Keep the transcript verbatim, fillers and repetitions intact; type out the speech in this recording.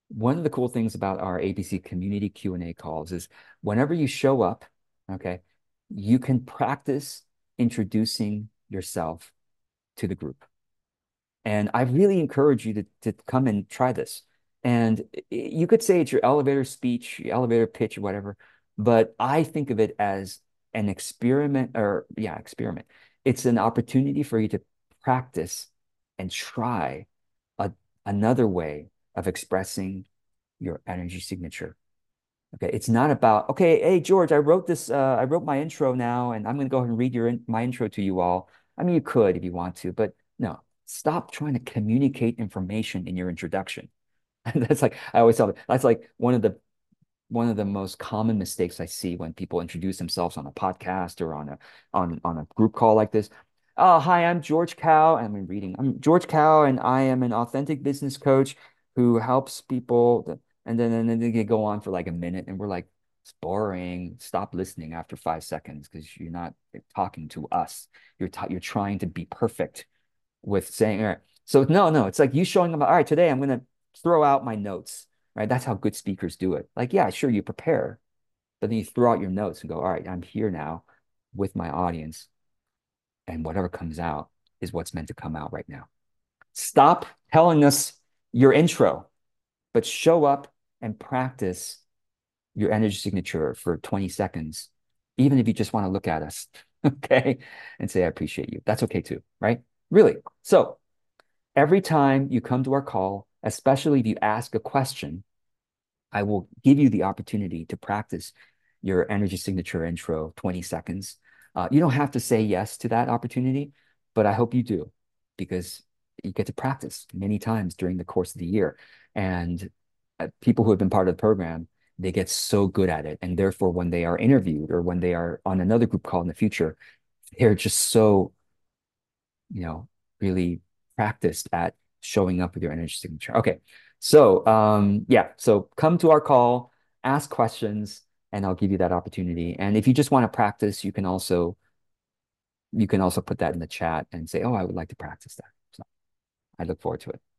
one of the cool things about our A B C community Q and A calls is whenever you show up, okay, you can practice introducing yourself to the group. And I really encourage you to, to come and try this. And you could say it's your elevator speech, your elevator pitch, or whatever, but I think of it as an experiment or, yeah, experiment. It's an opportunity for you to practice and try a, another way of expressing your energy signature. Okay, it's not about, okay, hey George, I wrote this, uh, I wrote my intro now, and I'm going to go ahead and read your in, my intro to you all. I mean, you could if you want to, but no, stop trying to communicate information in your introduction. That's like I always tell them, that's like one of the one of the most common mistakes I see when people introduce themselves on a podcast or on a on on a group call like this. Oh, hi, I'm George Cow, and I'm reading. I'm George Cow, and I am an authentic business coach who helps people. And then and then they go on for like a minute, and we're like, it's boring. Stop listening after five seconds because you're not talking to us. You're ta you're trying to be perfect with saying, all right. So no, no, it's like you showing them, all right, today I'm going to throw out my notes, right? That's how good speakers do it. Like, yeah, sure, you prepare, but then you throw out your notes and go, all right, I'm here now with my audience, and whatever comes out is what's meant to come out right now. Stop telling us your intro, but show up and practice your energy signature for twenty seconds, even if you just want to look at us, okay, and say, I appreciate you. That's okay too, right? Really. So every time you come to our call, especially if you ask a question, I will give you the opportunity to practice your energy signature intro twenty seconds. Uh, you don't have to say yes to that opportunity, but I hope you do because you get to practice many times during the course of the year. And uh, people who have been part of the program, they get so good at it. And therefore, when they are interviewed or when they are on another group call in the future, they're just so, you know, really practiced at showing up with your energy signature. Okay. So, um, yeah, so come to our call, ask questions, and I'll give you that opportunity. And if you just want to practice, you can also you can also put that in the chat and say, "Oh, I would like to practice that." So I look forward to it.